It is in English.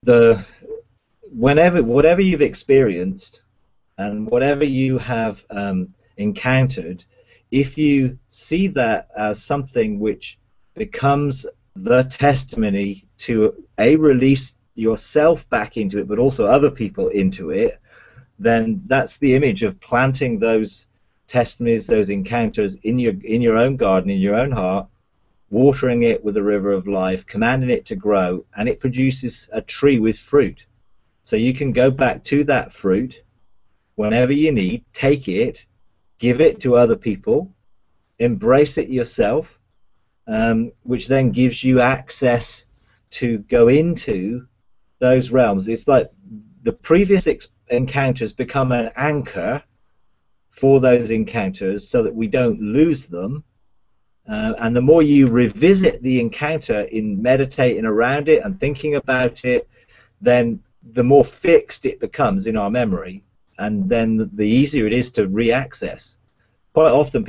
the whatever you've experienced and whatever you have encountered, if you see that as something which becomes the testimony to release yourself back into it, but also other people into it, then that's the image of planting those testimonies, those encounters in your own garden, in your own heart, watering it with the river of life, commanding it to grow, and it produces a tree with fruit. So you can go back to that fruit whenever you need, take it, give it to other people, embrace it yourself, which then gives you access to go into those realms. It's like the previous encounters become an anchor for those encounters so that we don't lose them. And the more you revisit the encounter in meditating around it and thinking about it, then the more fixed it becomes in our memory, and then the easier it is to re-access. Quite often